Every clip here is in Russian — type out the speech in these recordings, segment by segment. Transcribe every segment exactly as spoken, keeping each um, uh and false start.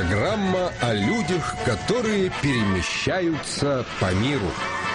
Программа о людях, которые перемещаются по миру.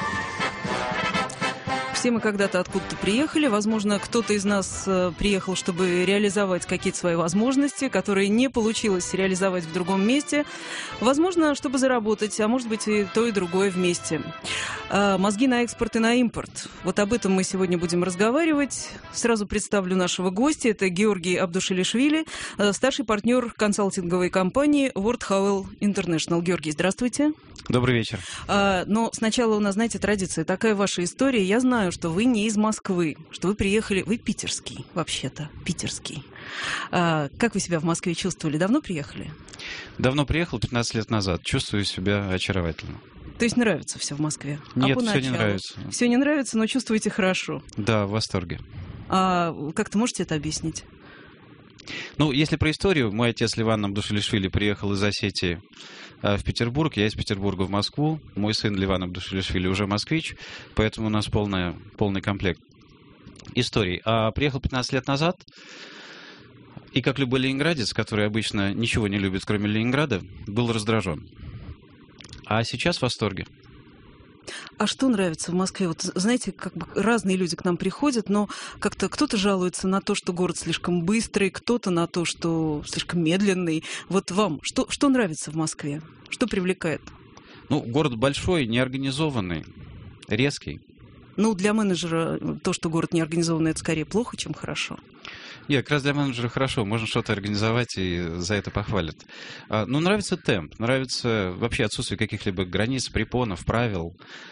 Все мы когда-то откуда-то приехали. Возможно, кто-то из нас приехал, чтобы реализовать какие-то свои возможности, которые не получилось реализовать в другом месте. Возможно, чтобы заработать, а может быть и то, и другое вместе. Мозги на экспорт и на импорт. Вот об этом мы сегодня будем разговаривать. Сразу представлю нашего гостя. Это Георгий Абдушилишвили, старший партнер консалтинговой компании World Travel International. Георгий, здравствуйте. Добрый вечер. Но сначала у нас, знаете, традиция, такая ваша история. Я знаю, что вы не из Москвы, что вы приехали... Вы питерский, вообще-то, питерский. Как вы себя в Москве чувствовали? Давно приехали? Давно приехал, пятнадцать лет назад. Чувствую себя очаровательно. То есть нравится все в Москве? Нет, а все не нравится. Все не нравится, но чувствуете хорошо? Да, в восторге. А как-то можете это объяснить? Ну, если про историю, мой отец Ливан Абдушилишвили приехал из Осетии в Петербург, я из Петербурга в Москву, мой сын Ливан Абдушилишвили уже москвич, поэтому у нас полная, полный комплект историй. А приехал пятнадцать лет назад, и как любой ленинградец, который обычно ничего не любит, кроме Ленинграда, был раздражен. А сейчас в восторге. А что нравится в Москве? Вот, знаете, как бы разные люди к нам приходят, но как-то кто-то жалуется на то, что город слишком быстрый, кто-то на то, что слишком медленный. Вот вам что, что нравится в Москве? Что привлекает? Ну, город большой, неорганизованный, резкий. Ну, для менеджера то, что город неорганизованный, это скорее плохо, чем хорошо. Нет, как раз для менеджера хорошо. Можно что-то организовать, и за это похвалят. Ну, нравится темп, нравится вообще отсутствие каких-либо границ, препонов, правил.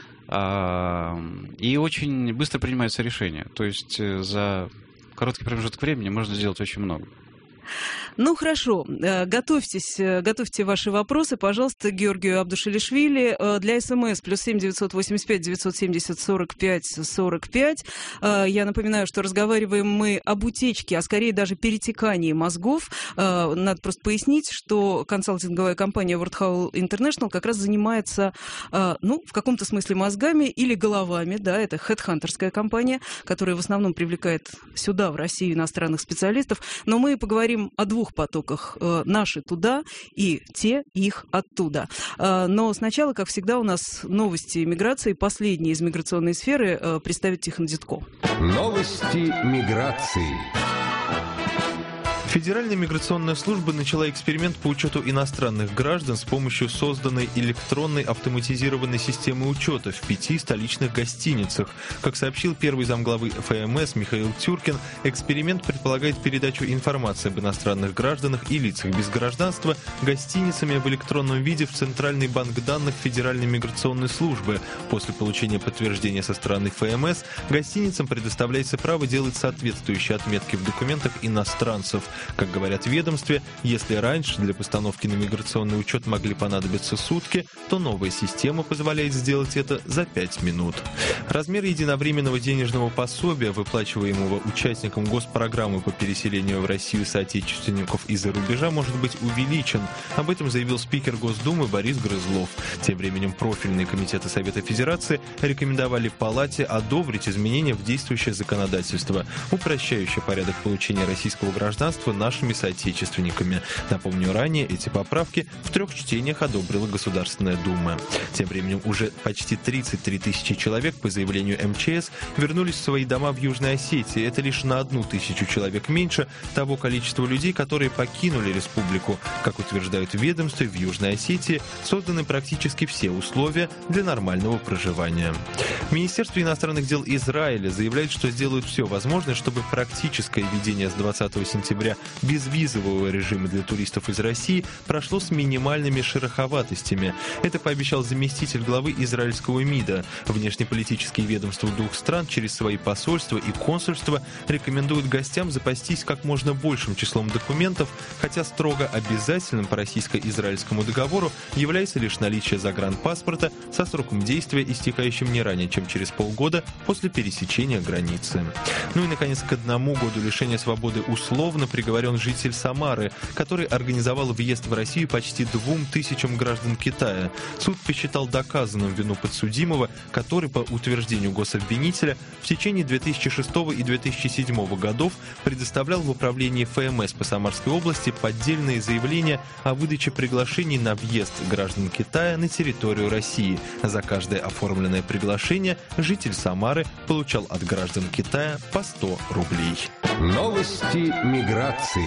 И очень быстро принимаются решения. То есть за короткий промежуток времени можно сделать очень много. Ну, хорошо. Готовьтесь, готовьте ваши вопросы, пожалуйста, Георгию Абдушилишвили. Для СМС плюс семь девятьсот восемьдесят пять девятьсот семьдесят сорок пять сорок пять. Я напоминаю, что разговариваем мы об утечке, а скорее даже перетекании мозгов. Надо просто пояснить, что консалтинговая компания World Travel International как раз занимается, ну, в каком-то смысле мозгами или головами. Да, это хедхантерская компания, которая в основном привлекает сюда, в Россию, иностранных специалистов. Но мы поговорим о двух потоках. Наши туда и те их оттуда. Но сначала, как всегда, у нас новости миграции. Последние из миграционной сферы представит Тихон Дедко. Новости миграции. Федеральная миграционная служба начала эксперимент по учету иностранных граждан с помощью созданной электронной автоматизированной системы учета в пяти столичных гостиницах. Как сообщил первый замглавы ФМС Михаил Тюркин, эксперимент предполагает передачу информации об иностранных гражданах и лицах без гражданства гостиницами в электронном виде в Центральный банк данных Федеральной миграционной службы. После получения подтверждения со стороны ФМС гостиницам предоставляется право делать соответствующие отметки в документах иностранцев. Как говорят в ведомстве, если раньше для постановки на миграционный учет могли понадобиться сутки, то новая система позволяет сделать это за пять минут. Размер единовременного денежного пособия, выплачиваемого участникам госпрограммы по переселению в Россию соотечественников из-за рубежа, может быть увеличен. Об этом заявил спикер Госдумы Борис Грызлов. Тем временем профильные комитеты Совета Федерации рекомендовали Палате одобрить изменения в действующее законодательство, упрощающее порядок получения российского гражданства нашими соотечественниками. Напомню, ранее эти поправки в трех чтениях одобрила Государственная Дума. Тем временем уже почти тридцать три тысячи человек по заявлению МЧС вернулись в свои дома в Южной Осетии. Это лишь на одну тысячу человек меньше того количества людей, которые покинули республику. Как утверждают в ведомстве, в Южной Осетии созданы практически все условия для нормального проживания. Министерство иностранных дел Израиля заявляет, что сделают все возможное, чтобы практическое введение с двадцатого сентября безвизового режима для туристов из России прошло с минимальными шероховатостями. Это пообещал заместитель главы израильского МИДа. Внешнеполитические ведомства двух стран через свои посольства и консульства рекомендуют гостям запастись как можно большим числом документов, хотя строго обязательным по российско-израильскому договору является лишь наличие загранпаспорта со сроком действия, истекающим не ранее, чем через полгода после пересечения границы. Ну и, наконец, к одному году лишения свободы условно приговоренным приговорен житель Самары, который организовал въезд в Россию почти двум тысячам граждан Китая. Суд посчитал доказанным вину подсудимого, который, по утверждению гособвинителя, в течение две тысячи шестого и две тысячи седьмого годов предоставлял в управлении эф эм эс по Самарской области поддельные заявления о выдаче приглашений на въезд граждан Китая на территорию России. За каждое оформленное приглашение житель Самары получал от граждан Китая по сто рублей. Новости миграции.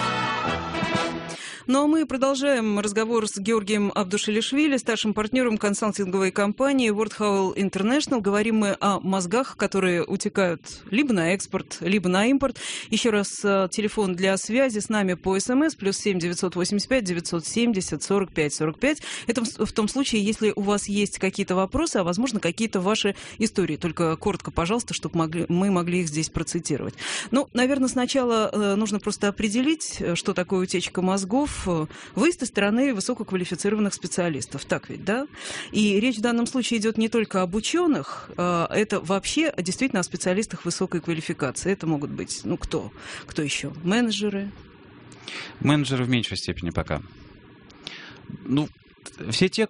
Ну а мы продолжаем разговор с Георгием Абдушилишвили, старшим партнером консалтинговой компании World Howell International. Говорим мы о мозгах, которые утекают либо на экспорт, либо на импорт. Еще раз, телефон для связи с нами по СМС плюс семь девятьсот восемьдесят пять девятьсот семьдесят сорок пять сорок пять. Это в том случае, если у вас есть какие-то вопросы, а возможно какие-то ваши истории. Только коротко, пожалуйста, чтобы могли, мы могли их здесь процитировать. Ну, наверное, сначала нужно просто определить, что такое утечка мозгов. Выезд из страны высококвалифицированных специалистов. Так ведь, да? И речь в данном случае идет не только об ученых, это вообще действительно о специалистах высокой квалификации. Это могут быть, ну, кто? Кто еще? Менеджеры? Менеджеры в меньшей степени пока. Ну, все те,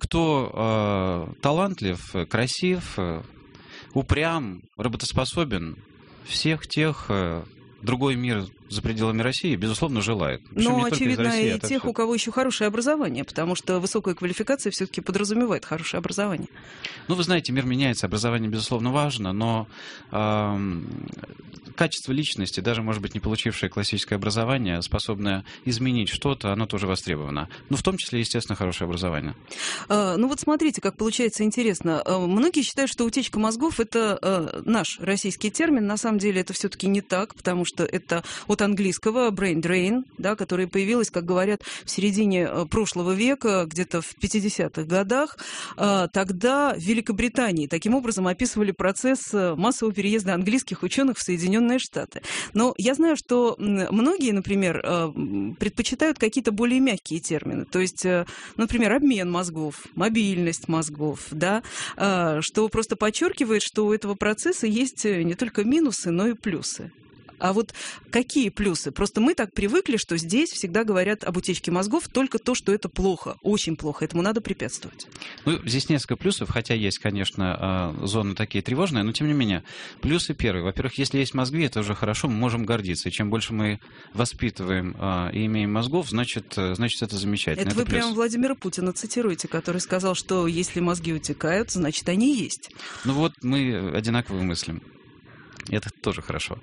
кто э, талантлив, красив, э, упрям, работоспособен, всех тех... Э, другой мир за пределами России, безусловно, желает. Причем Но, не очевидно, только из России, и а тех, отовсюду. у кого еще хорошее образование, потому что высокая квалификация все-таки подразумевает хорошее образование. Ну, вы знаете, мир меняется, образование, безусловно, важно, но э, качество личности, даже, может быть, не получившее классическое образование, способное изменить что-то, оно тоже востребовано. Ну, в том числе, естественно, хорошее образование. А, ну, вот смотрите, как получается интересно. Многие считают, что утечка мозгов – это а, наш российский термин. На самом деле это все-таки не так, потому что это от английского brain drain, да, которое появилось, как говорят, в середине прошлого века, где-то в пятидесятых годах. А, тогда в Великобритании таким образом описывали процесс массового переезда английских ученых в Соединенные Штаты. Но я знаю, что многие, например, предпочитают какие-то более мягкие термины. То есть, например, обмен мозгов, мобильность мозгов, да, что просто подчеркивает, что у этого процесса есть не только минусы, но и плюсы. А вот какие плюсы? Просто мы так привыкли, что здесь всегда говорят об утечке мозгов только то, что это плохо, очень плохо, этому надо препятствовать. Ну, здесь несколько плюсов, хотя есть, конечно, зоны такие тревожные, но тем не менее. Плюсы первые. Во-первых, если есть мозги, это уже хорошо, мы можем гордиться. И чем больше мы воспитываем и имеем мозгов, значит, значит это замечательно. Это, это вы плюс. Прямо Владимира Путина цитируете, который сказал, что если мозги утекают, значит, они есть. Ну вот мы одинаково мыслим. Это тоже хорошо.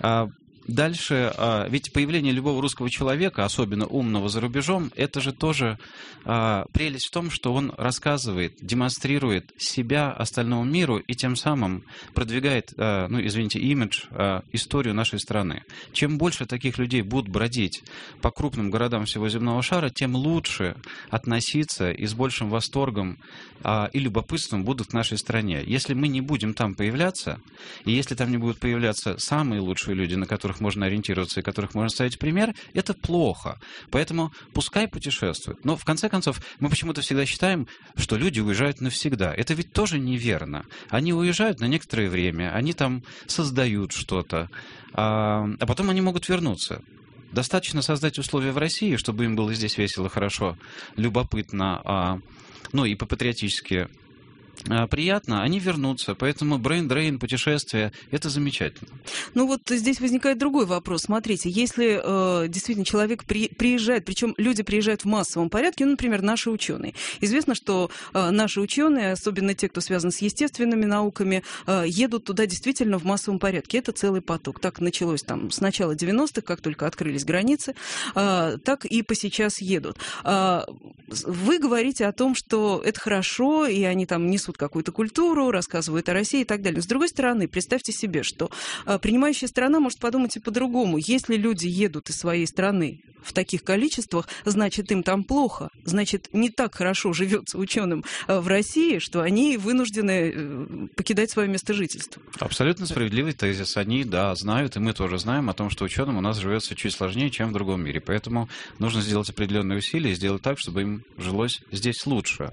Дальше, ведь появление любого русского человека, особенно умного за рубежом, это же тоже прелесть в том, что он рассказывает, демонстрирует себя остальному миру и тем самым продвигает, ну, извините, имидж, историю нашей страны. Чем больше таких людей будут бродить по крупным городам всего земного шара, тем лучше относиться и с большим восторгом и любопытством будут к нашей стране. Если мы не будем там появляться, и если там не будут появляться самые лучшие люди, на которых можно ориентироваться и которых можно ставить пример, это плохо. Поэтому пускай путешествуют. Но в конце концов мы почему-то всегда считаем, что люди уезжают навсегда. Это ведь тоже неверно. Они уезжают на некоторое время, они там создают что-то, а, а потом они могут вернуться. Достаточно создать условия в России, чтобы им было здесь весело, хорошо, любопытно, а, ну и по-патриотически приятно, они вернутся. Поэтому брейн-дрейн, путешествия – это замечательно. Ну вот здесь возникает другой вопрос. Смотрите, если э, действительно человек при, приезжает, причем люди приезжают в массовом порядке, ну, например, наши ученые. Известно, что э, наши ученые, особенно те, кто связан с естественными науками, э, едут туда действительно в массовом порядке. Это целый поток. Так началось там с начала девяностых, как только открылись границы, э, так и по сейчас едут. Э, вы говорите о том, что это хорошо, и они там несут какую-то культуру, рассказывают о России и так далее. С другой стороны, представьте себе, что а, принимающая страна может подумать и по-другому. Если люди едут из своей страны в таких количествах, значит, им там плохо. Значит, не так хорошо живется ученым а, в России, что они вынуждены э, покидать свое место жительства. Абсолютно справедливый тезис. Они, да, знают, и мы тоже знаем о том, что ученым у нас живется чуть сложнее, чем в другом мире. Поэтому нужно сделать определенные усилия и сделать так, чтобы им жилось здесь лучше.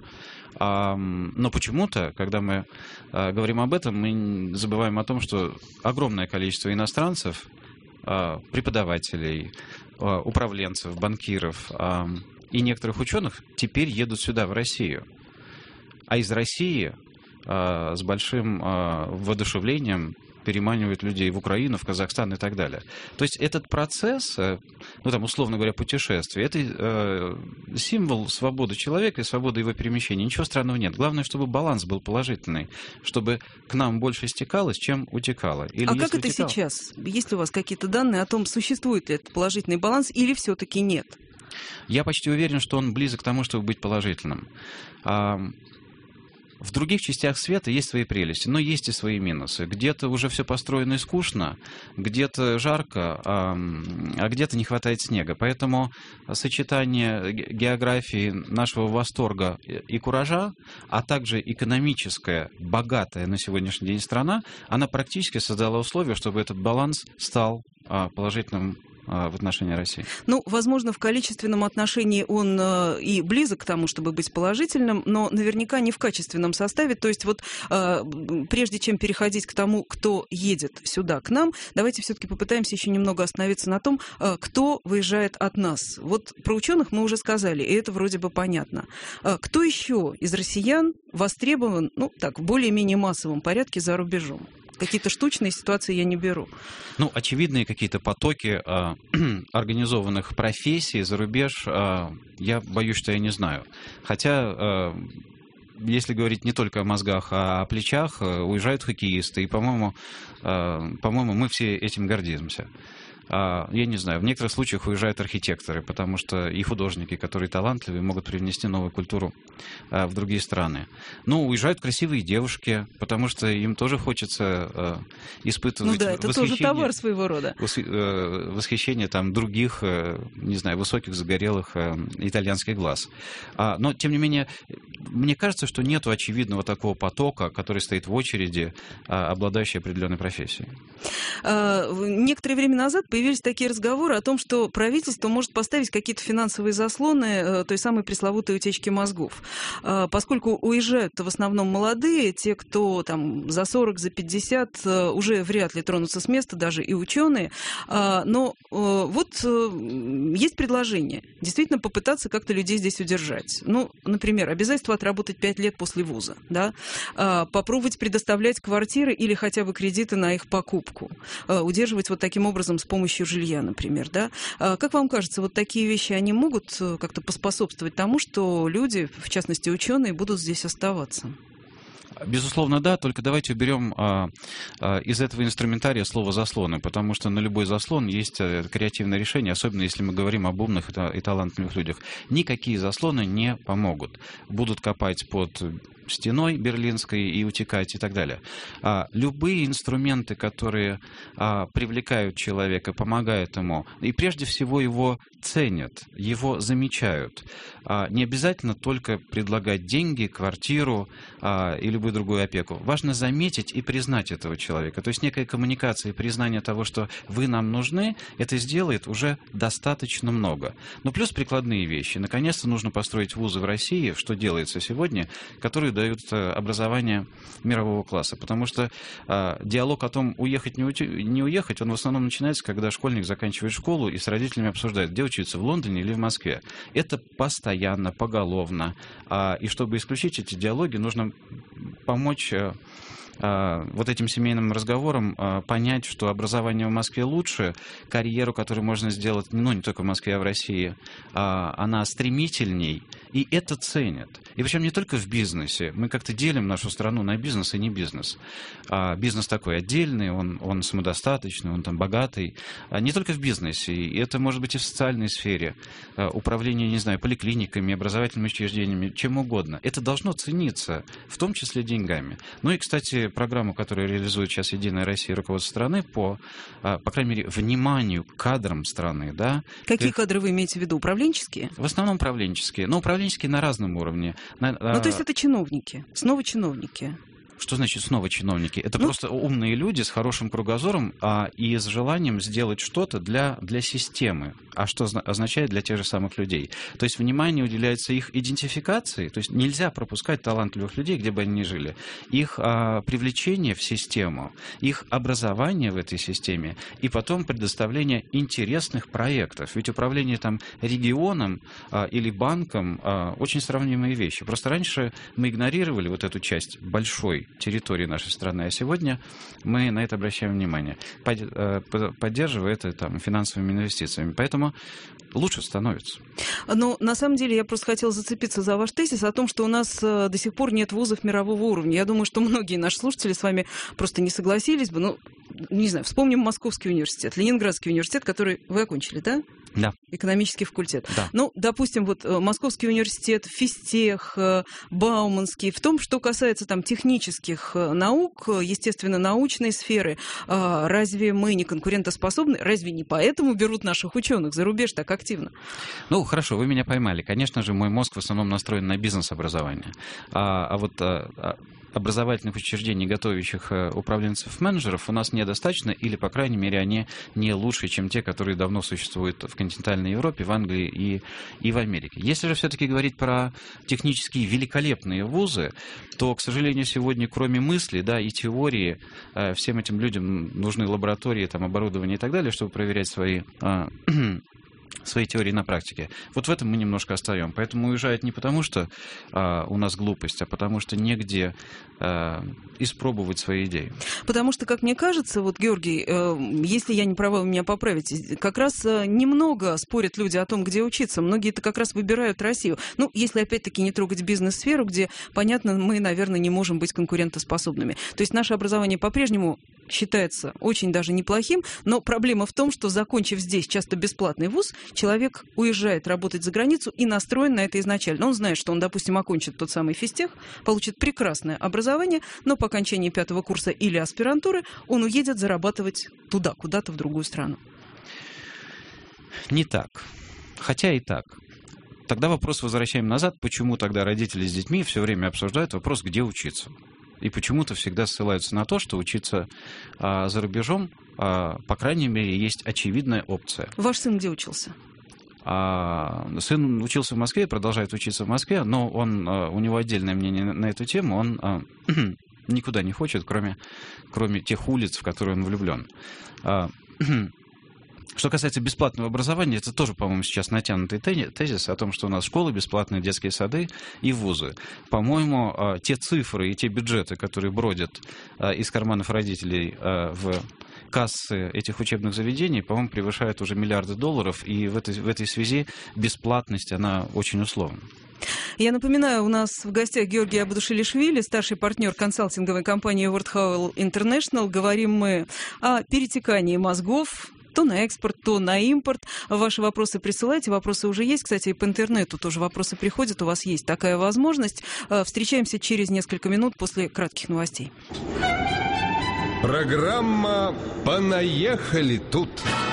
Но почему-то, когда мы говорим об этом, мы забываем о том, что огромное количество иностранцев преподавателей, управленцев, банкиров и некоторых ученых теперь едут сюда, в Россию. А из России с большим воодушевлением переманивают людей в Украину, в Казахстан и так далее. То есть этот процесс, ну там, условно говоря, путешествие, это э, символ свободы человека и свободы его перемещения. Ничего странного нет. Главное, чтобы баланс был положительный, чтобы к нам больше стекалось, чем утекало. Или а как это утекало... сейчас? Есть ли у вас какие-то данные о том, существует ли этот положительный баланс или все-таки нет? Я почти уверен, что он близок к тому, чтобы быть положительным. В других частях света есть свои прелести, но есть и свои минусы. Где-то уже все построено и скучно, где-то жарко, а где-то не хватает снега. Поэтому сочетание географии нашего восторга и куража, а также экономическая, богатая на сегодняшний день страна, она практически создала условия, чтобы этот баланс стал положительным в отношении России. Ну, возможно, в количественном отношении он э, и близок к тому, чтобы быть положительным, но наверняка не в качественном составе. То есть вот э, прежде чем переходить к тому, кто едет сюда к нам, давайте все-таки попытаемся еще немного остановиться на том, э, кто выезжает от нас. Вот про ученых мы уже сказали, и это вроде бы понятно. Э, кто еще из россиян востребован, ну, так, в более-менее массовом порядке за рубежом? Какие-то штучные ситуации я не беру. Ну, очевидные какие-то потоки э, организованных профессий за рубеж, э, я боюсь, что я не знаю. Хотя, э, если говорить не только о мозгах, а о плечах, э, уезжают хоккеисты, и, по-моему, э, по-моему, мы все этим гордимся. Я не знаю, в некоторых случаях уезжают архитекторы, потому что и художники, которые талантливые, могут привнести новую культуру в другие страны. Ну, уезжают красивые девушки, потому что им тоже хочется испытывать ну да, это тоже товар своего рода. Восхищение там других, не знаю, высоких, загорелых итальянских глаз. Но, тем не менее, мне кажется, что нету очевидного такого потока, который стоит в очереди, обладающий определенной профессией. Некоторое время назад появились такие разговоры о том, что правительство может поставить какие-то финансовые заслоны той самой пресловутой утечки мозгов. Поскольку уезжают в основном молодые, те, кто там за сорок, за пятьдесят, уже вряд ли тронутся с места, даже и ученые. Но вот есть предложение действительно попытаться как-то людей здесь удержать. Ну, например, обязательство отработать пять лет после вуза, да? Попробовать предоставлять квартиры или хотя бы кредиты на их покупку. Удерживать вот таким образом с помощью жилья, например, да? Как вам кажется, вот такие вещи, они могут как-то поспособствовать тому, что люди, в частности ученые, будут здесь оставаться? Безусловно, да, только давайте уберем а, а, из этого инструментария слово «заслоны», потому что на любой заслон есть креативное решение, особенно если мы говорим об умных и талантливых людях. Никакие заслоны не помогут. Будут копать под стеной берлинской и утекать и так далее. А, любые инструменты, которые а, привлекают человека, помогают ему, и прежде всего его ценят, его замечают. А, не обязательно только предлагать деньги, квартиру а, и любую другую опеку. Важно заметить и признать этого человека. То есть некая коммуникация и признание того, что вы нам нужны, это сделает уже достаточно много. Но плюс прикладные вещи. Наконец-то нужно построить вузы в России, что делается сегодня, которые дают образование мирового класса. Потому что а, диалог о том, уехать, не, уйти, не уехать, он в основном начинается, когда школьник заканчивает школу и с родителями обсуждает, где учиться, в Лондоне или в Москве. Это постоянно, поголовно. А, и чтобы исключить эти диалоги, нужно помочь вот этим семейным разговорам понять, что образование в Москве лучше, карьеру, которую можно сделать, ну, не только в Москве, а в России, она стремительней, и это ценят. И причем не только в бизнесе. Мы как-то делим нашу страну на бизнес и не бизнес. Бизнес такой отдельный, он, он самодостаточный, он там богатый. Не только в бизнесе, и это может быть и в социальной сфере, управление, не знаю, поликлиниками, образовательными учреждениями, чем угодно. Это должно цениться, в том числе деньгами. Ну и, кстати, программу, которую реализует сейчас «Единая Россия» и руководство страны по, по крайней мере, вниманию к кадрам страны. Да? Какие как... кадры вы имеете в виду? Управленческие? В основном управленческие. Но управленческие на разном уровне. На, ну, то есть это чиновники? Снова чиновники? Что значит снова чиновники? Это Ну, просто умные люди с хорошим кругозором а, и с желанием сделать что-то для, для системы. А что зна- означает для тех же самых людей? То есть внимание уделяется их идентификации. То есть нельзя пропускать талантливых людей, где бы они ни жили. Их а, привлечение в систему, их образование в этой системе и потом предоставление интересных проектов. Ведь управление там регионом а, или банком а, очень сравнимые вещи. Просто раньше мы игнорировали вот эту часть большой территории нашей страны, а сегодня мы на это обращаем внимание, поддерживая это там, финансовыми инвестициями. Поэтому лучше становится. Но на самом деле я просто хотела зацепиться за ваш тезис о том, что у нас до сих пор нет вузов мирового уровня. Я думаю, что многие наши слушатели с вами просто не согласились бы. Ну, не знаю, вспомним Московский университет, Ленинградский университет, который вы окончили, да? Да. Экономический факультет. Да. Ну, допустим, вот Московский университет, физтех, Бауманский, в том, что касается там технических наук, естественно, научной сферы, разве мы не конкурентоспособны? Разве не поэтому берут наших ученых за рубеж так активно? Ну, хорошо, вы меня поймали. Конечно же, мой мозг в основном настроен на бизнес-образование. А, а вот а, образовательных учреждений, готовящих управленцев-менеджеров, у нас недостаточно, или, по крайней мере, они не лучше, чем те, которые давно существуют в континентальной Европе, в Англии и, и в Америке. Если же все-таки говорить про технические великолепные вузы, то, к сожалению, сегодня, кроме мысли, да, и теории, всем этим людям нужны лаборатории, там, оборудование и так далее, чтобы проверять свои... свои теории на практике. Вот в этом мы немножко отстаем. Поэтому уезжают не потому, что а, у нас глупость, а потому что негде а, испробовать свои идеи. Потому что, как мне кажется, вот, Георгий, э, если я не права, вы меня поправите, как раз э, немного спорят люди о том, где учиться. Многие-то как раз выбирают Россию. Ну, если, опять-таки, не трогать бизнес-сферу, где, понятно, мы, наверное, не можем быть конкурентоспособными. То есть наше образование по-прежнему считается очень даже неплохим, но проблема в том, что, закончив здесь часто бесплатный вуз, человек уезжает работать за границу и настроен на это изначально. Он знает, что он, допустим, окончит тот самый физтех, получит прекрасное образование, но по окончании пятого курса или аспирантуры он уедет зарабатывать туда, куда-то в другую страну. Не так. Хотя и так. Тогда вопрос возвращаем назад. Почему тогда родители с детьми все время обсуждают вопрос, где учиться? И почему-то всегда ссылаются на то, что учиться а, за рубежом, а, по крайней мере, есть очевидная опция. Ваш сын где учился? А, сын учился в Москве, продолжает учиться в Москве, но он, а, у него отдельное мнение на эту тему. Он а, никуда не хочет, кроме, кроме тех улиц, в которые он влюблен. А, Что касается бесплатного образования, это тоже, по-моему, сейчас натянутый тезис о том, что у нас школы бесплатные, детские сады и вузы. По-моему, те цифры и те бюджеты, которые бродят из карманов родителей в кассы этих учебных заведений, по-моему, превышают уже миллиарды долларов, и в этой, в этой связи бесплатность, она очень условна. Я напоминаю, у нас в гостях Георгий Абдушилишвили, старший партнер консалтинговой компании World Howell International. Говорим мы о перетекании мозгов, то на экспорт, то на импорт. Ваши вопросы присылайте, вопросы уже есть. Кстати, и по интернету тоже вопросы приходят, у вас есть такая возможность. Встречаемся через несколько минут после кратких новостей. Программа «Понаехали тут».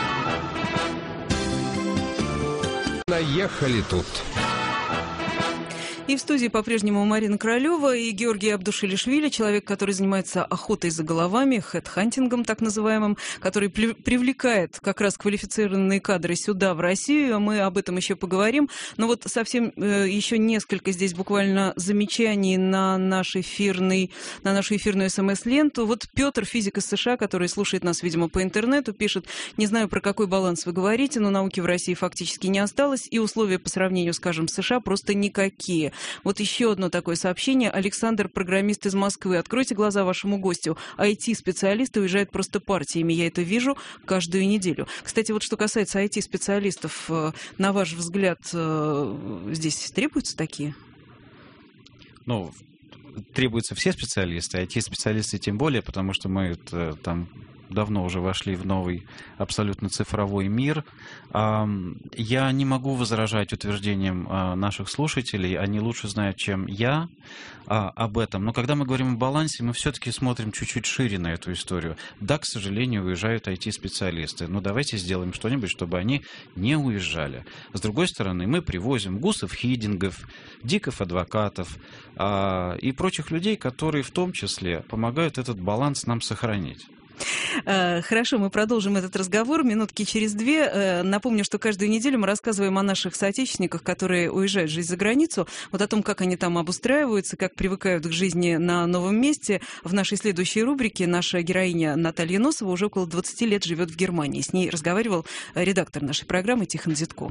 Наехали тут. И в студии по-прежнему Марина Королева и Георгий Абдушилишвили, человек, который занимается охотой за головами, хедхантингом так называемым, который привлекает как раз квалифицированные кадры сюда, в Россию. Мы об этом еще поговорим. Но вот совсем э, еще несколько здесь буквально замечаний на, наш эфирный, на нашу эфирную смс-ленту. Вот Петр, физик из США, который слушает нас, видимо, по интернету, пишет: не знаю, про какой баланс вы говорите, но науки в России фактически не осталось, и условия по сравнению, скажем, с США просто никакие. Вот еще одно такое сообщение. Александр, программист из Москвы. Откройте глаза вашему гостю. ай ти-специалисты уезжают просто партиями. Я это вижу каждую неделю. Кстати, вот что касается ай ти-специалистов, на ваш взгляд, здесь требуются такие? Ну, требуются все специалисты, ай ти-специалисты тем более, потому что мы там давно уже вошли в новый абсолютно цифровой мир. Я не могу возражать утверждениям наших слушателей, они лучше знают, чем я, об этом. Но когда мы говорим о балансе, мы все-таки смотрим чуть-чуть шире на эту историю. Да, к сожалению, уезжают ай ти-специалисты, но давайте сделаем что-нибудь, чтобы они не уезжали. С другой стороны, мы привозим гусов, хидингов, диков, адвокатов и прочих людей, которые в том числе помогают этот баланс нам сохранить. Хорошо, мы продолжим этот разговор минутки через две. Напомню, что каждую неделю мы рассказываем о наших соотечественниках, которые уезжают жить за границу, вот о том, как они там обустраиваются, как привыкают к жизни на новом месте. В нашей следующей рубрике наша героиня Наталья Носова уже около двадцати лет живет в Германии. С ней разговаривал редактор нашей программы Тихон Зитко.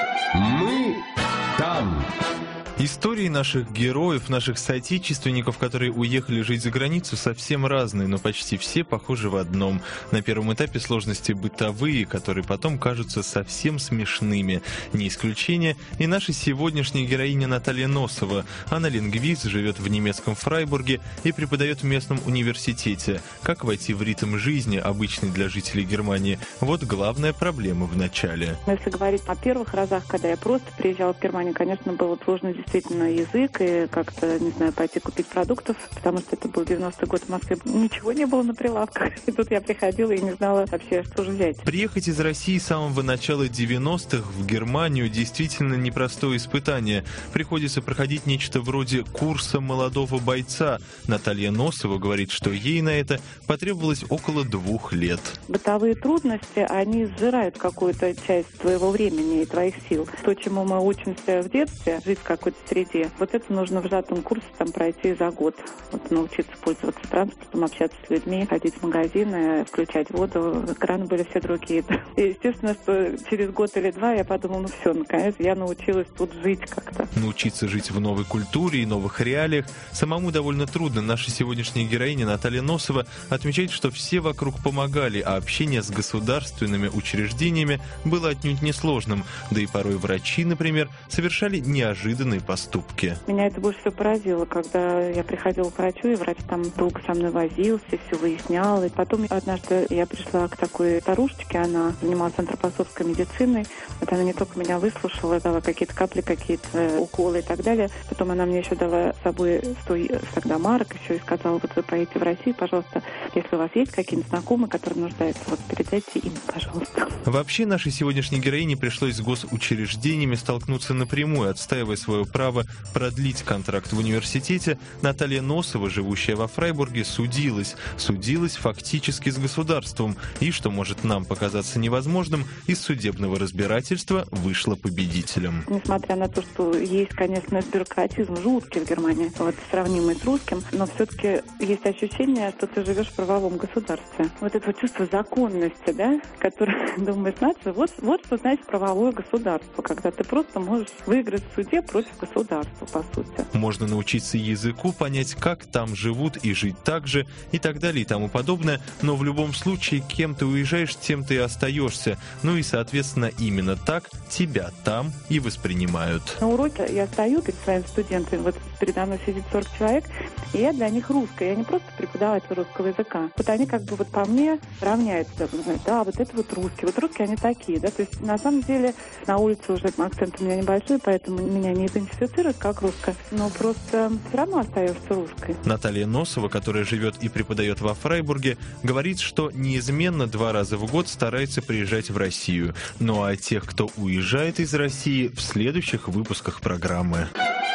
Мы там. Истории наших героев, наших соотечественников, которые уехали жить за границу, совсем разные, но почти все похожи в одном. На первом этапе сложности бытовые, которые потом кажутся совсем смешными. Не исключение и наша сегодняшняя героиня Наталья Носова. Она лингвист, живет в немецком Фрайбурге и преподает в местном университете. Как войти в ритм жизни, обычный для жителей Германии? Вот главная проблема в начале. Если говорить о первых разах, когда я просто приезжала в Германию, конечно, было сложно здесь действительно язык и как-то, не знаю, пойти купить продуктов, потому что это был девяностый год в Москве. Ничего не было на прилавках. И тут я приходила и не знала вообще, что же взять. Приехать из России с самого начала девяностых в Германию действительно непростое испытание. Приходится проходить нечто вроде курса молодого бойца. Наталья Носова говорит, что ей на это потребовалось около двух лет. Бытовые трудности, они сжирают какую-то часть твоего времени и твоих сил. То, чему мы учимся в детстве, жить в какой-то среде, вот это нужно в сжатом курсе там пройти за год. Вот научиться пользоваться транспортом, общаться с людьми, ходить в магазины, включать воду. Краны были все другие. И естественно, что через год или два я подумала, ну все, наконец я научилась тут жить как-то. Научиться жить в новой культуре и новых реалиях самому довольно трудно. Наша сегодняшняя героиня Наталья Носова отмечает, что все вокруг помогали, а общение с государственными учреждениями было отнюдь несложным. Да и порой врачи, например, совершали неожиданные поступки. Меня это больше всего поразило, когда я приходила к врачу, и врач там долго со мной возился, все выяснял. И потом однажды я пришла к такой старушечке, она занималась антропософской медициной. Вот она не только меня выслушала, дала какие-то капли, какие-то уколы и так далее. Потом она мне еще дала с собой сто тогда марок еще и сказала, вот вы поедете в Россию, пожалуйста, если у вас есть какие-то знакомые, которые нуждаются, вот передайте им, пожалуйста. Вообще, нашей сегодняшней героине пришлось с госучреждениями столкнуться напрямую, отстаивая свое право продлить контракт в университете. Наталья Носова, живущая во Фрайбурге, судилась. Судилась фактически с государством. И, что может нам показаться невозможным, из судебного разбирательства вышла победителем. Несмотря на то, что есть, конечно, бюрократизм жуткий в Германии, вот, сравнимый с русским, но все-таки есть ощущение, что ты живешь в правовом государстве. Вот это вот чувство законности, да, которое, думаешь, значит, вот, вот что значит правовое государство, когда ты просто можешь выиграть в суде против государства, по сути. Можно научиться языку, понять, как там живут и жить так же, и так далее, и тому подобное, но в любом случае, кем ты уезжаешь, тем ты и остаешься. Ну и, соответственно, именно так тебя там и воспринимают. На уроке я стою перед своими студентами, вот передо мной сидит сорок человек, и я для них русская, я не просто преподаватель русского языка. Вот они как бы вот по мне равняются, да, вот это вот русские, вот русские они такие, да, то есть на самом деле на улице уже акцент у меня небольшой, поэтому меня не идентифицируют как русская, но просто все равно остаешься русской. Наталья Носова, которая живет и преподает во Фрайбурге, говорит, что неизменно два раза в год старается приезжать в Россию. Ну а тех, кто уезжает из России, в следующих выпусках программы.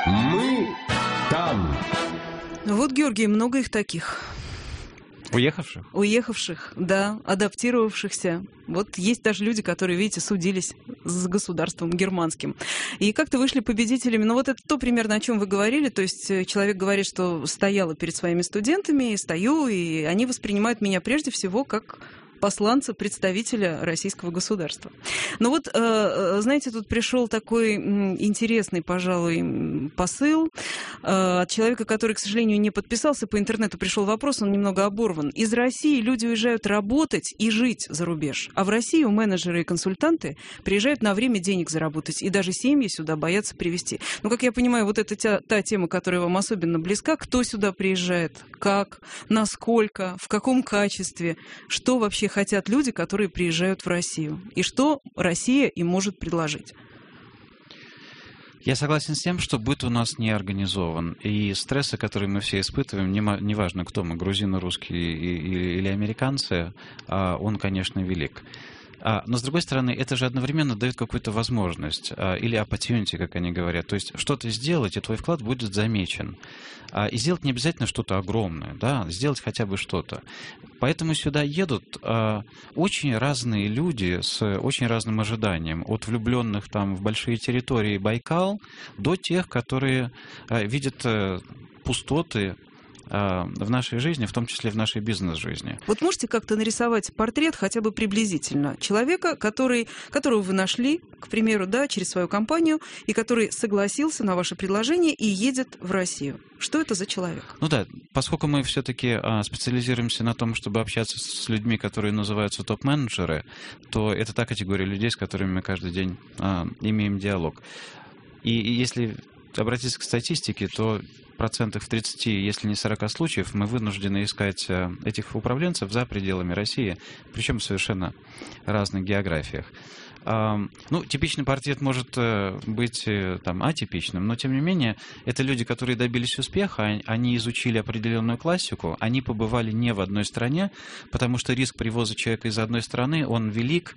Мы там. Вот, Георгий, много их таких. Уехавших? Уехавших, да, адаптировавшихся. Вот есть даже люди, которые, видите, судились с государством германским. И как-то вышли победителями. Ну вот это то примерно, о чем вы говорили. То есть человек говорит, что стояла перед своими студентами, стою, и они воспринимают меня прежде всего как посланца, представителя российского государства. Но вот, знаете, тут пришел такой интересный, пожалуй, посыл от человека, который, к сожалению, не подписался. По интернету пришел вопрос, он немного оборван. Из России люди уезжают работать и жить за рубеж, а в Россию менеджеры и консультанты приезжают на время денег заработать, и даже семьи сюда боятся привезти. Ну, как я понимаю, вот это та, та тема, которая вам особенно близка. Кто сюда приезжает? Как? Насколько? В каком качестве? Что вообще хотят люди, которые приезжают в Россию? И что Россия им может предложить? Я согласен с тем, что быт у нас не организован. И стрессы, которые мы все испытываем, неважно, кто мы, грузины, русские или американцы, он, конечно, велик. Но, с другой стороны, это же одновременно дает какую-то возможность, или opportunity, как они говорят. То есть что-то сделать, и твой вклад будет замечен. И сделать не обязательно что-то огромное, да, сделать хотя бы что-то. Поэтому сюда едут очень разные люди с очень разным ожиданием. От влюбленных там в большие территории Байкал до тех, которые видят пустоты в нашей жизни, в том числе в нашей бизнес-жизни. Вот можете как-то нарисовать портрет хотя бы приблизительно человека, который, которого вы нашли, к примеру, да, через свою компанию, и который согласился на ваше предложение и едет в Россию. Что это за человек? Ну да, поскольку мы все-таки а, специализируемся на том, чтобы общаться с людьми, которые называются топ-менеджеры, то это та категория людей, с которыми мы каждый день а, имеем диалог. И, и если обратиться к статистике, то процентах в тридцати, если не сорока случаев, мы вынуждены искать этих управленцев за пределами России, причем в совершенно разных географиях. Ну, типичный портрет может быть там атипичным, но, тем не менее, это люди, которые добились успеха, они изучили определенную классику, они побывали не в одной стране, потому что риск привоза человека из одной страны, он велик,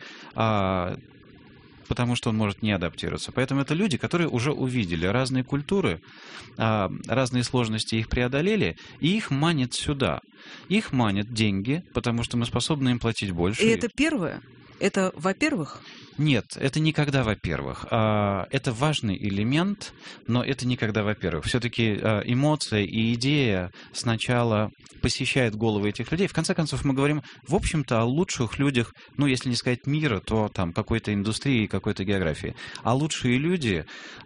потому что он может не адаптироваться. Поэтому это люди, которые уже увидели разные культуры, разные сложности их преодолели, и их манит сюда. Их манят деньги, потому что мы способны им платить больше. И это первое? Это во-первых? Нет, это никогда во-первых. Это важный элемент, но это никогда во-первых. Все-таки эмоция и идея сначала посещает головы этих людей. В конце концов, мы говорим, в общем-то, о лучших людях, ну, если не сказать мира, то там какой-то индустрии, какой-то географии. А лучшие люди,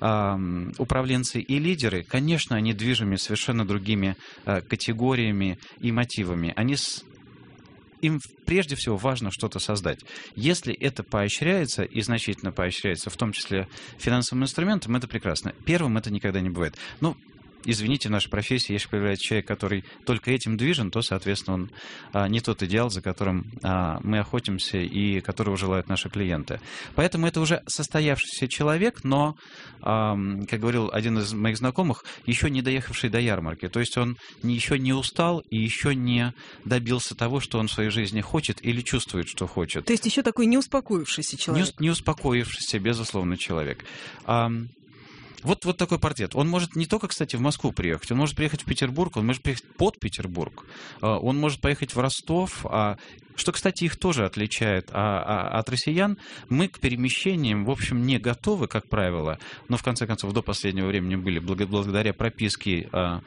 управленцы и лидеры, конечно, они движимы совершенно другими категориями и мотивами. Они с Им прежде всего важно что-то создать. Если это поощряется, и значительно поощряется, в том числе финансовым инструментом, это прекрасно. Первым это никогда не бывает. Ну, извините, в нашей профессии, если появляется человек, который только этим движен, то, соответственно, он а, не тот идеал, за которым а, мы охотимся и которого желают наши клиенты. Поэтому это уже состоявшийся человек, но, а, как говорил один из моих знакомых, еще не доехавший до ярмарки. То есть он не, еще не устал и еще не добился того, что он в своей жизни хочет или чувствует, что хочет. То есть еще такой не успокоившийся человек. Не, не успокоившийся, безусловно, человек. А, Вот, вот такой портрет. Он может не только, кстати, в Москву приехать, он может приехать в Петербург, он может приехать под Петербург, он может поехать в Ростов, что, кстати, их тоже отличает от россиян. Мы к перемещениям, в общем, не готовы, как правило, но, в конце концов, до последнего времени были благодаря прописке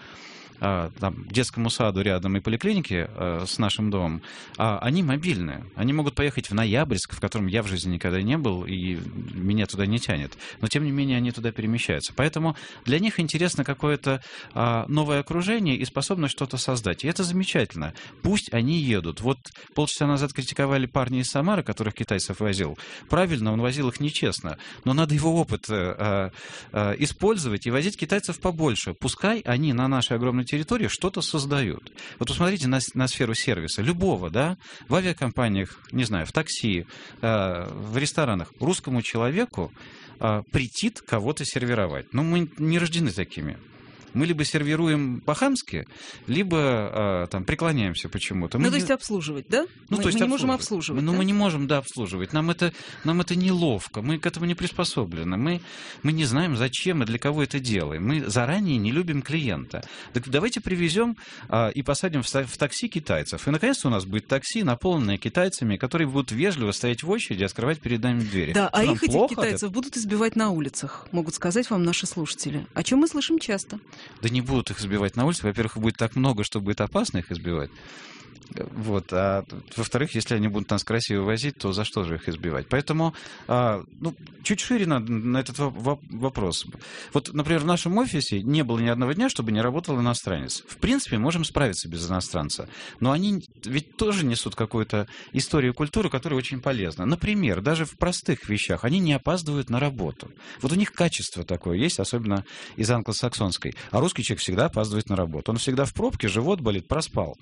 там, детскому саду рядом и поликлинике э, с нашим домом, а они мобильные. Они могут поехать в Ноябрьск, в котором я в жизни никогда не был, и меня туда не тянет. Но, тем не менее, они туда перемещаются. Поэтому для них интересно какое-то э, новое окружение и способность что-то создать. И это замечательно. Пусть они едут. Вот полчаса назад критиковали парня из Самары, которых китайцев возил. Правильно, он возил их нечестно. Но надо его опыт э, э, использовать и возить китайцев побольше. Пускай они на нашей огромной территории что-то создают. Вот посмотрите на, на сферу сервиса. Любого, да, в авиакомпаниях, не знаю, в такси, э, в ресторанах. Русскому человеку э, претит кого-то сервировать. Но мы не рождены такими. Мы либо сервируем по-хамски, либо э, там, преклоняемся почему-то. Ну, мы то не... есть обслуживать, да? Ну, мы то есть мы не можем обслуживать. Ну, да? мы не можем, да, обслуживать. Нам это, нам это неловко, мы к этому не приспособлены. Мы, мы не знаем, зачем и для кого это делаем. Мы заранее не любим клиента. Так давайте привезем э, и посадим в, в такси китайцев. И, наконец-то, у нас будет такси, наполненное китайцами, которые будут вежливо стоять в очереди и открывать перед нами двери. Да, Что, а их, этих плохо китайцев, будут избивать на улицах, могут сказать вам наши слушатели. О чем мы слышим часто. Да не будут их избивать на улице. Во-первых, их будет так много, что будет опасно их избивать. Вот. А во-вторых, если они будут нас красиво возить, то за что же их избивать? Поэтому а, ну, чуть шире надо на этот вопрос. Вот, например, в нашем офисе не было ни одного дня, чтобы не работал иностранец. В принципе, можем справиться без иностранца. Но они ведь тоже несут какую-то историю культуры, которая очень полезна. Например, даже в простых вещах они не опаздывают на работу. Вот у них качество такое есть, особенно из англосаксонской. А русский человек всегда опаздывает на работу. Он всегда в пробке, живот болит, проспал.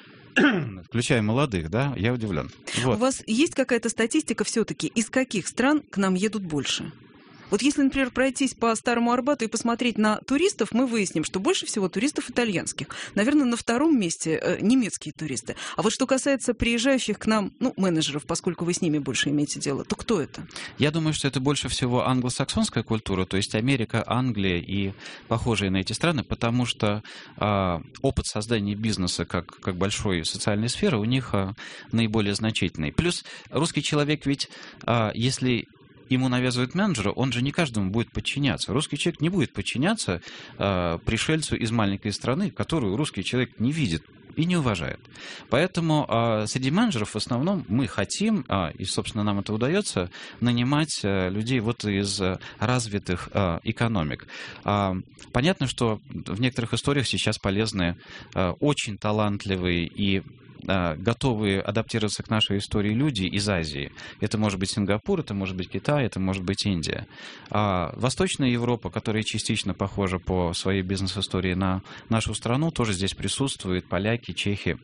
Включая молодых, да, я удивлен. Вот. У вас есть какая-то статистика все-таки, из каких стран к нам едут больше? Вот если, например, пройтись по Старому Арбату и посмотреть на туристов, мы выясним, что больше всего туристов итальянских. Наверное, на втором месте э, немецкие туристы. А вот что касается приезжающих к нам, ну, менеджеров, поскольку вы с ними больше имеете дело, то кто это? Я думаю, что это больше всего англосаксонская культура, то есть Америка, Англия и похожие на эти страны, потому что э, опыт создания бизнеса как, как большой социальной сферы у них э, наиболее значительный. Плюс русский человек ведь, э, если ему навязывают менеджера, он же не каждому будет подчиняться. Русский человек не будет подчиняться э, пришельцу из маленькой страны, которую русский человек не видит и не уважает. Поэтому э, среди менеджеров в основном мы хотим, э, и, собственно, нам это удается, нанимать э, людей вот из э, развитых э, экономик. Э, понятно, что в некоторых историях сейчас полезны э, очень талантливые и готовые адаптироваться к нашей истории люди из Азии. Это может быть Сингапур, это может быть Китай, это может быть Индия. А Восточная Европа, которая частично похожа по своей бизнес-истории на нашу страну, тоже здесь присутствует, поляки, чехи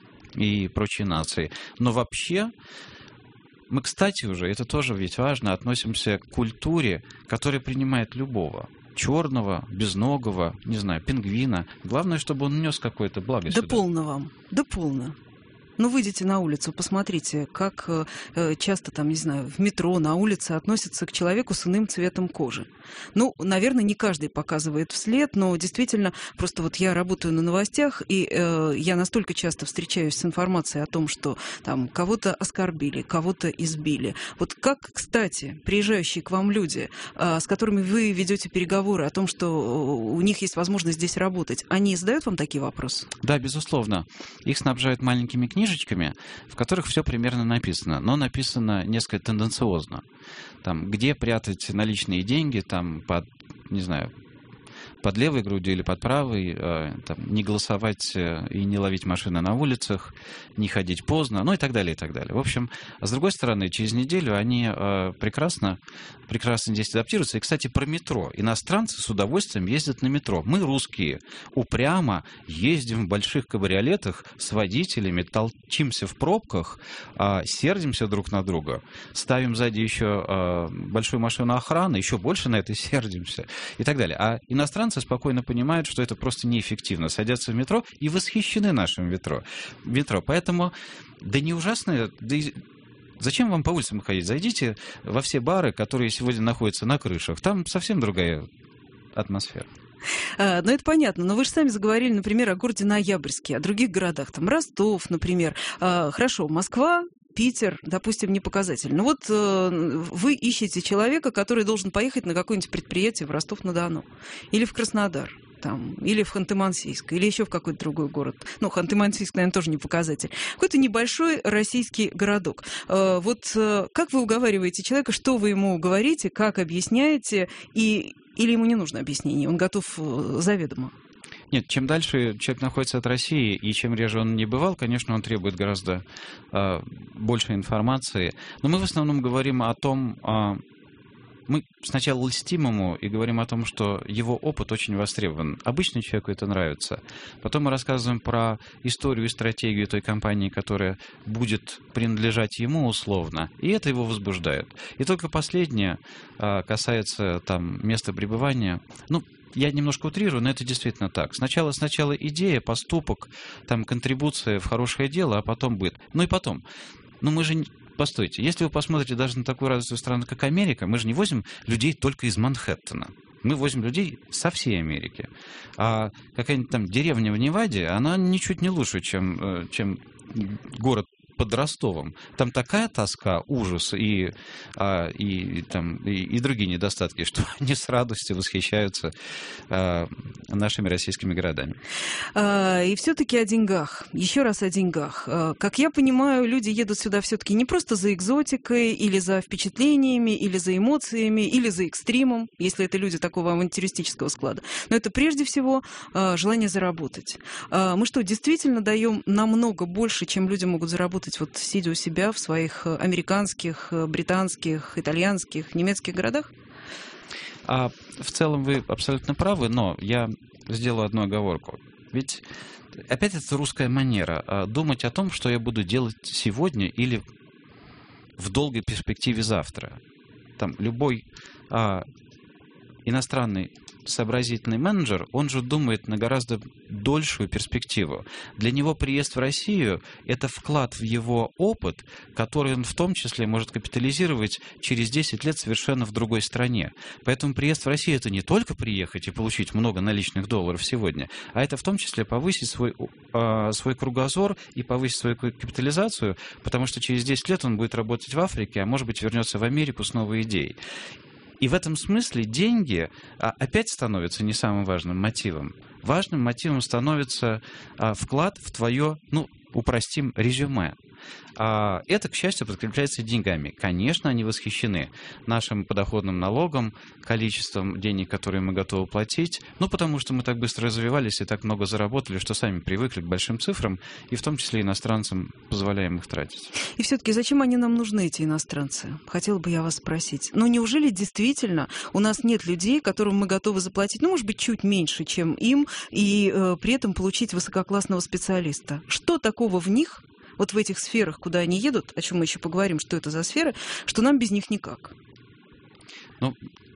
и прочие нации. Но вообще мы, кстати, уже, это тоже ведь важно, относимся к культуре, которая принимает любого. Черного, безногого, не знаю, пингвина. Главное, чтобы он нес какое-то благо да сюда. Да полно вам, да полно. Ну, выйдите на улицу, посмотрите, как э, часто, там, не знаю, в метро, на улице относятся к человеку с иным цветом кожи. Ну, наверное, не каждый показывает вслед, но действительно, просто вот я работаю на новостях, и э, я настолько часто встречаюсь с информацией о том, что там кого-то оскорбили, кого-то избили. Вот как, кстати, приезжающие к вам люди, э, с которыми вы ведете переговоры о том, что у них есть возможность здесь работать, они задают вам такие вопросы? Да, безусловно. Их снабжают маленькими книжками, в которых все примерно написано, но написано несколько тенденциозно. Там, где прятать наличные деньги, там, под, не знаю, под левой грудью или под правой, э, там, не голосовать и не ловить машины на улицах, не ходить поздно, ну и так далее, и так далее. В общем, с другой стороны, через неделю они э, прекрасно, прекрасно здесь адаптируются. И, кстати, про метро. Иностранцы с удовольствием ездят на метро. Мы, русские, упрямо ездим в больших кабриолетах с водителями, толчимся в пробках, э, сердимся друг на друга, ставим сзади еще э, большую машину охраны, еще больше на это сердимся и так далее. А иностранцы спокойно понимают, что это просто неэффективно. Садятся в метро и восхищены нашим метро. метро. Поэтому, да не ужасно, да и зачем вам по улицам ходить? Зайдите во все бары, которые сегодня находятся на крышах. Там совсем другая атмосфера. А, ну, это понятно, но вы же сами заговорили, например, о городе Ноябрьске, о других городах, там Ростов, например. А, хорошо, Москва, Питер, допустим, не показатель. Но вот э, вы ищете человека, который должен поехать на какое-нибудь предприятие в Ростов-на-Дону или в Краснодар. Там, или в Ханты-Мансийск, или еще в какой-то другой город. Ну, Ханты-Мансийск, наверное, тоже не показатель. Какой-то небольшой российский городок. Э, вот э, как вы уговариваете человека, что вы ему говорите, как объясняете, и, или ему не нужно объяснение, он готов э, заведомо? Нет, чем дальше человек находится от России, и чем реже он не бывал, конечно, он требует гораздо э, больше информации. Но мы в основном говорим о том, э, мы сначала льстим ему и говорим о том, что его опыт очень востребован. Обычно человеку это нравится. Потом мы рассказываем про историю и стратегию той компании, которая будет принадлежать ему условно, и это его возбуждает. И только последнее э, касается там места пребывания. Ну, я немножко утрирую, но это действительно так. Сначала, сначала идея, поступок, там, контрибуция в хорошее дело, а потом быт. Ну и потом. Ну мы же... Постойте, если вы посмотрите даже на такую развитую страну, как Америка, мы же не возим людей только из Манхэттена. Мы возим людей со всей Америки. А какая-нибудь там деревня в Неваде, она ничуть не лучше, чем, чем город под Ростовом. Там такая тоска, ужас и, а, и, там, и, и другие недостатки, что они с радостью восхищаются а, нашими российскими городами. А, и все-таки о деньгах. Еще раз о деньгах. А, как я понимаю, люди едут сюда все-таки не просто за экзотикой, или за впечатлениями, или за эмоциями, или за экстримом, если это люди такого авантюристического склада. Но это прежде всего а, желание заработать. А, мы что, действительно даем намного больше, чем люди могут заработать, вот сидя у себя в своих американских, британских, итальянских, немецких городах? А в целом вы абсолютно правы, но я сделаю одну оговорку. Ведь опять это русская манера думать о том, что я буду делать сегодня или в долгой перспективе завтра. Там любой а, иностранный сообразительный менеджер, он же думает на гораздо дольшую перспективу. Для него приезд в Россию – это вклад в его опыт, который он в том числе может капитализировать через десять лет совершенно в другой стране. Поэтому приезд в Россию – это не только приехать и получить много наличных долларов сегодня, а это в том числе повысить свой, э, свой кругозор и повысить свою капитализацию, потому что через десять лет он будет работать в Африке, а может быть вернется в Америку с новой идеей. И в этом смысле деньги опять становятся не самым важным мотивом. Важным мотивом становится вклад в твое, ну, упростим, резюме. Это, к счастью, подкрепляется деньгами. Конечно, они восхищены нашим подоходным налогом, количеством денег, которые мы готовы платить, ну, потому что мы так быстро развивались и так много заработали, что сами привыкли к большим цифрам, и в том числе иностранцам позволяем их тратить. И все-таки зачем они нам нужны, эти иностранцы? Хотела бы я вас спросить. Но неужели действительно у нас нет людей, которым мы готовы заплатить, ну, может быть, чуть меньше, чем им, и э, при этом получить высококлассного специалиста? Что такого в них, вот в этих сферах, куда они едут, о чем мы еще поговорим, что это за сферы, что нам без них никак? Ну,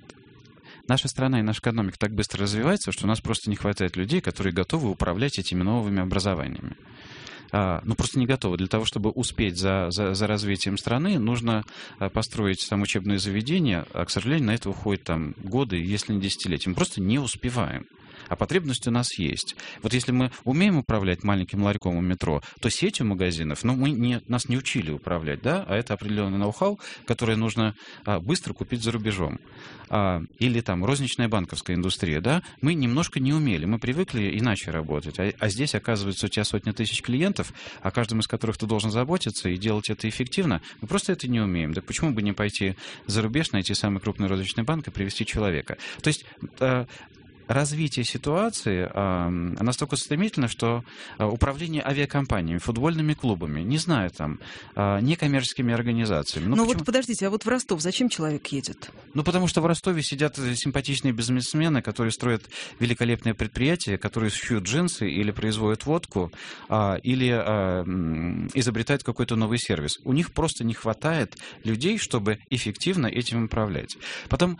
наша страна и наша экономика так быстро развивается, что у нас просто не хватает людей, которые готовы управлять этими новыми образованиями. А, ну, просто не готовы. Для того, чтобы успеть за, за, за развитием страны, нужно построить там учебные заведения, а, к сожалению, на это уходят там годы, если не десятилетия. Мы просто не успеваем. А потребность у нас есть. Вот если мы умеем управлять маленьким ларьком у метро, то сетью магазинов, ну, мы не, нас не учили управлять, да, а это определенный ноу-хау, которое нужно а, быстро купить за рубежом. А, или там розничная банковская индустрия, да, мы немножко не умели, мы привыкли иначе работать. А, а здесь, оказывается, у тебя сотня тысяч клиентов, о каждом из которых ты должен заботиться и делать это эффективно, мы просто это не умеем. Так почему бы не пойти за рубеж, найти самый крупный розничный банк и привести человека? То есть а, развитие ситуации э, настолько стремительно, что э, управление авиакомпаниями, футбольными клубами, не знаю, там, э, некоммерческими организациями. Ну, ну почему... вот подождите, а вот в Ростов зачем человек едет? Ну, потому что в Ростове сидят симпатичные бизнесмены, которые строят великолепные предприятия, которые шьют джинсы или производят водку, э, или э, изобретают какой-то новый сервис. У них просто не хватает людей, чтобы эффективно этим управлять. Потом...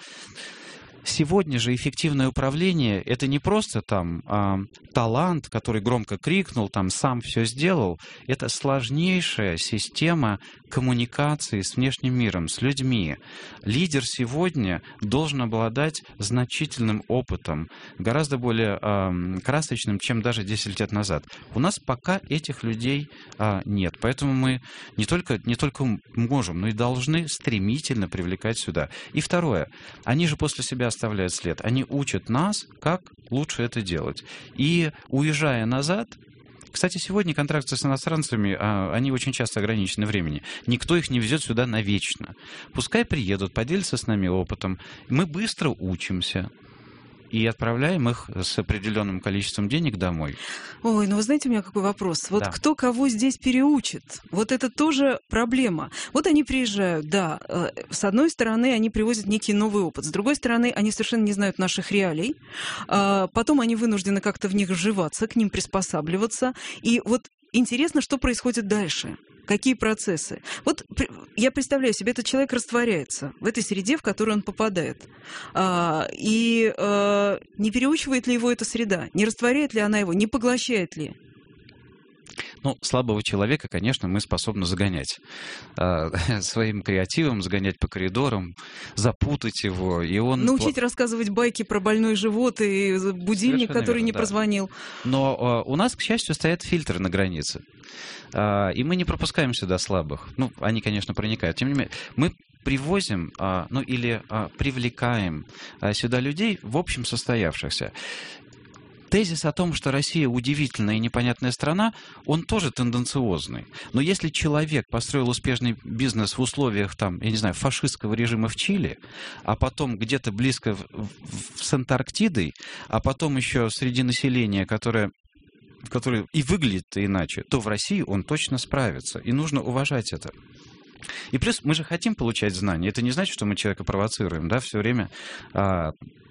Сегодня же эффективное управление – это не просто там э, талант, который громко крикнул, там сам все сделал. Это сложнейшая система коммуникации с внешним миром, с людьми. Лидер сегодня должен обладать значительным опытом, гораздо более э, красочным, чем даже десять лет назад. У нас пока этих людей э, нет, поэтому мы не только, не только можем, но и должны стремительно привлекать сюда. И второе, они же после себя оставляют след. Они учат нас, как лучше это делать. И уезжая назад, кстати, сегодня контракты с иностранцами, они очень часто ограничены времени. Никто их не везет сюда навечно. Пускай приедут, поделятся с нами опытом. Мы быстро учимся и отправляем их с определенным количеством денег домой. Ой, ну вы знаете, у меня какой вопрос. Вот да. Кто кого здесь переучит? Вот это тоже проблема. Вот они приезжают, да, с одной стороны, они привозят некий новый опыт, с другой стороны, они совершенно не знают наших реалий, потом они вынуждены как-то в них вживаться, к ним приспосабливаться, и вот интересно, что происходит дальше. Какие процессы? Вот я представляю себе, этот человек растворяется в этой среде, в которую он попадает. А, и а, не переучивает ли его эта среда? Не растворяет ли она его? Не поглощает ли? Ну, слабого человека, конечно, мы способны загонять. Э, своим креативом загонять по коридорам, запутать его, и он... Научить рассказывать байки про больной живот и будильник, Совершенно который верно, не да. прозвонил. Но э, у нас, к счастью, стоят фильтры на границе. Э, и мы не пропускаем сюда слабых. Ну, они, конечно, проникают. Тем не менее, мы привозим, э, ну, или э, привлекаем э, сюда людей, в общем, состоявшихся. Тезис о том, что Россия удивительная и непонятная страна, он тоже тенденциозный. Но если человек построил успешный бизнес в условиях, там, я не знаю, фашистского режима в Чили, а потом где-то близко в, в, с Антарктидой, а потом еще среди населения, которое, которое и выглядит иначе, то в России он точно справится. И нужно уважать это. И плюс мы же хотим получать знания. Это не значит, что мы человека провоцируем, да, все время... А,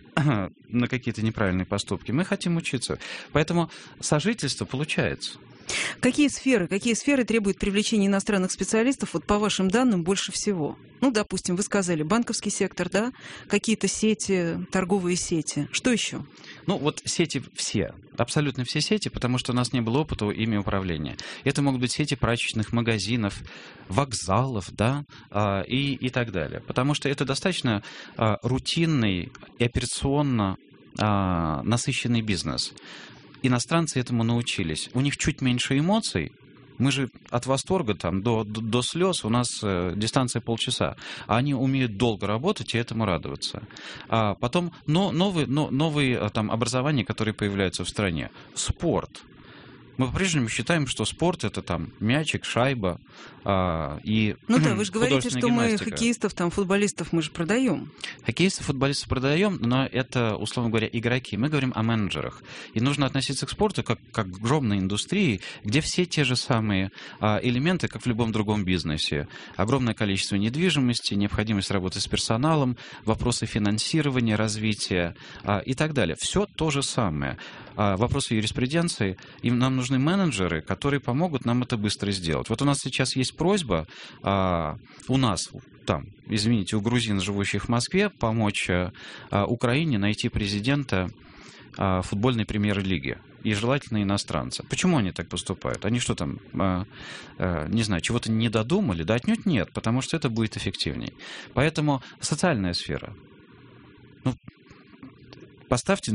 на какие-то неправильные поступки. Мы хотим учиться. Поэтому сожительство получается. Какие сферы, какие сферы требуют привлечения иностранных специалистов, вот по вашим данным, больше всего? Ну, допустим, вы сказали, банковский сектор, да? Какие-то сети, торговые сети. Что еще? Ну, вот сети все, абсолютно все сети, потому что у нас не было опыта ими управления. Это могут быть сети прачечных магазинов, вокзалов, да, и, и так далее. Потому что это достаточно рутинный и операционно насыщенный бизнес. Иностранцы этому научились. У них чуть меньше эмоций. Мы же от восторга там, до, до, до слез, у нас э, дистанция полчаса. А они умеют долго работать и этому радоваться. А потом но, новые, но, новые там, образования, которые появляются в стране. Спорт. Мы по-прежнему считаем, что спорт — это там мячик, шайба а, и Ну да, вы же говорите, что гимнастика. Мы хоккеистов, там, футболистов мы же продаем. Хоккеистов, футболистов продаем, но это, условно говоря, игроки. Мы говорим о менеджерах. И нужно относиться к спорту как, как к огромной индустрии, где все те же самые а, элементы, как в любом другом бизнесе. Огромное количество недвижимости, необходимость работы с персоналом, вопросы финансирования, развития а, и так далее. Все то же самое. А, вопросы юриспруденции. Им нам нужны менеджеры, которые помогут нам это быстро сделать. Вот у нас сейчас есть просьба а, у нас, там, извините, у грузин, живущих в Москве, помочь а, Украине найти президента а, футбольной премьер-лиги. И желательно иностранца. Почему они так поступают? Они что там, а, а, не знаю, чего-то не додумали? Да отнюдь нет, потому что это будет эффективней. Поэтому социальная сфера. Ну, поставьте...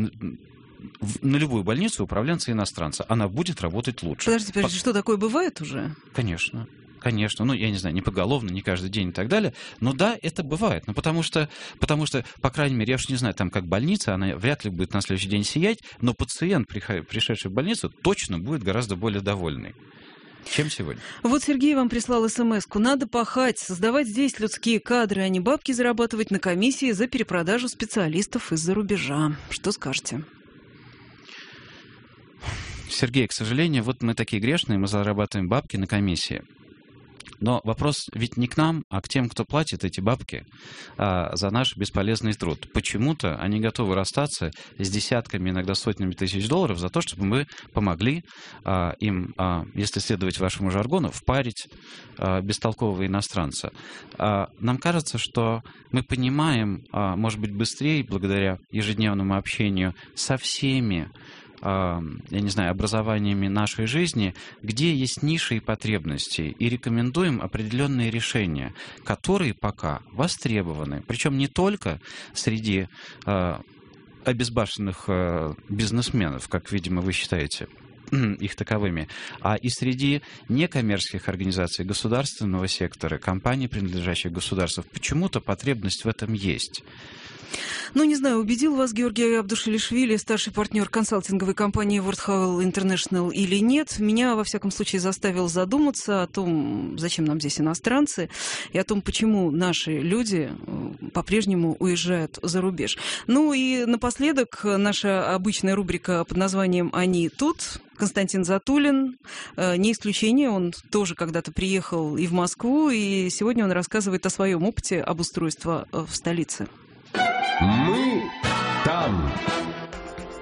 на любую больницу управленца иностранца. Она будет работать лучше. Подождите, подождите, По... что такое бывает уже? Конечно. Конечно, ну, я не знаю, не поголовно, не каждый день и так далее, но да, это бывает, ну, потому что, потому что, по крайней мере, я уж не знаю, там, как больница, она вряд ли будет на следующий день сиять, но пациент, пришедший в больницу, точно будет гораздо более довольный, чем сегодня. Вот Сергей вам прислал смс-ку. Надо пахать, создавать здесь людские кадры, а не бабки зарабатывать на комиссии за перепродажу специалистов из-за рубежа. Что скажете? Сергей, к сожалению, вот мы такие грешные, мы зарабатываем бабки на комиссии. Но вопрос ведь не к нам, а к тем, кто платит эти бабки а, за наш бесполезный труд. Почему-то они готовы расстаться с десятками, иногда сотнями тысяч долларов за то, чтобы мы помогли а, им, а, если следовать вашему жаргону, впарить а, бестолкового иностранца. А, нам кажется, что мы понимаем, а, может быть, быстрее, благодаря ежедневному общению со всеми, я не знаю, образованиями нашей жизни, где есть ниши и потребности, и рекомендуем определенные решения, которые пока востребованы. Причем не только среди э, обезбашенных э, бизнесменов, как, видимо, вы считаете их таковыми, а и среди некоммерческих организаций государственного сектора, компаний, принадлежащих государству. Почему-то потребность в этом есть. Ну, не знаю, убедил вас Георгий Абдушилишвили, старший партнер консалтинговой компании World Travel International, или нет. Меня, во всяком случае, заставил задуматься о том, зачем нам здесь иностранцы, и о том, почему наши люди по-прежнему уезжают за рубеж. Ну и напоследок наша обычная рубрика под названием «Они тут». Константин Затулин, не исключение, он тоже когда-то приехал и в Москву, и сегодня он рассказывает о своем опыте обустройства в столице. Мы там.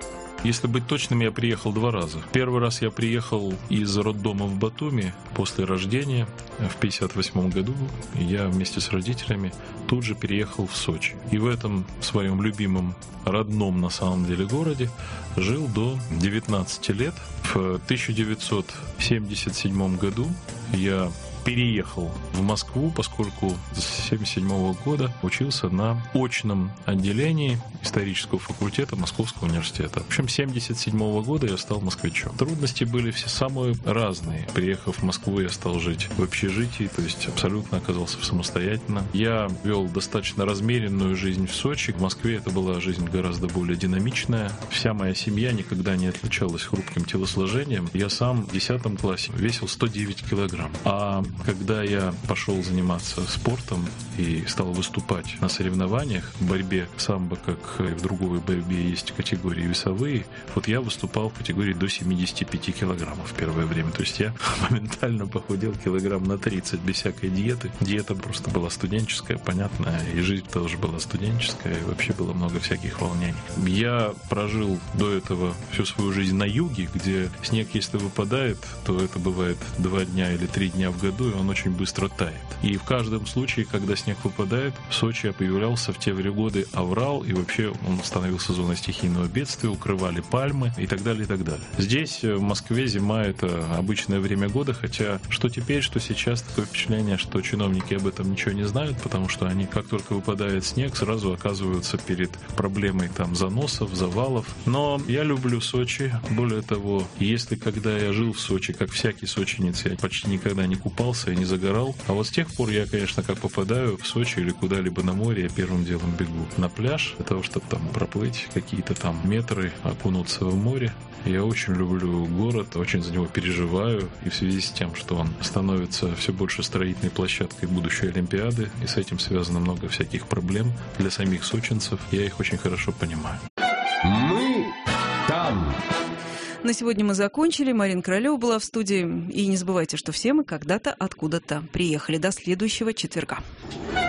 Если быть точным, я приехал два раза. Первый раз я приехал из роддома в Батуми после рождения в пятьдесят восьмом году. Я вместе с родителями тут же переехал в Сочи. И в этом своем любимом, родном на самом деле городе жил до девятнадцати лет. В тысяча девятьсот семьдесят седьмом году я переехал в Москву, поскольку с семьдесят седьмого года учился на очном отделении исторического факультета Московского университета. В общем, с семьдесят седьмого года я стал москвичом. Трудности были все самые разные. Приехав в Москву, я стал жить в общежитии, то есть абсолютно оказался самостоятельно. Я вел достаточно размеренную жизнь в Сочи. В Москве это была жизнь гораздо более динамичная. Вся моя семья никогда не отличалась хрупким телосложением. Я сам в десятом классе весил сто девять килограмм. А когда я пошел заниматься спортом и стал выступать на соревнованиях в борьбе самбо, как и в другой борьбе есть категории весовые, вот я выступал в категории до семидесяти пяти килограммов в первое время. То есть я моментально похудел килограмм на тридцать без всякой диеты. Диета просто была студенческая, понятная, и жизнь тоже была студенческая, и вообще было много всяких волнений. Я прожил до этого всю свою жизнь на юге, где снег, если выпадает, то это бывает два дня или три дня в году, и он очень быстро тает. И в каждом случае, когда снег выпадает, в Сочи появлялся в те годы аврал, и вообще он становился зоной стихийного бедствия, укрывали пальмы и так далее, и так далее. Здесь, в Москве, зима — это обычное время года, хотя что теперь, что сейчас, такое впечатление, что чиновники об этом ничего не знают, потому что они, как только выпадает снег, сразу оказываются перед проблемой там заносов, завалов. Но я люблю Сочи. Более того, если когда я жил в Сочи, как всякий сочинец, я почти никогда не купался и не загорал. А вот с тех пор я, конечно, как попадаю в Сочи или куда-либо на море, я первым делом бегу на пляж для того, чтобы там проплыть какие-то там метры, окунуться в море. Я очень люблю город, очень за него переживаю, и в связи с тем, что он становится все больше строительной площадкой будущей Олимпиады, и с этим связано много всяких проблем для самих сочинцев, я их очень хорошо понимаю. Мы там. На сегодня мы закончили. Марина Королева была в студии. И не забывайте, что все мы когда-то откуда-то приехали. До следующего четверга.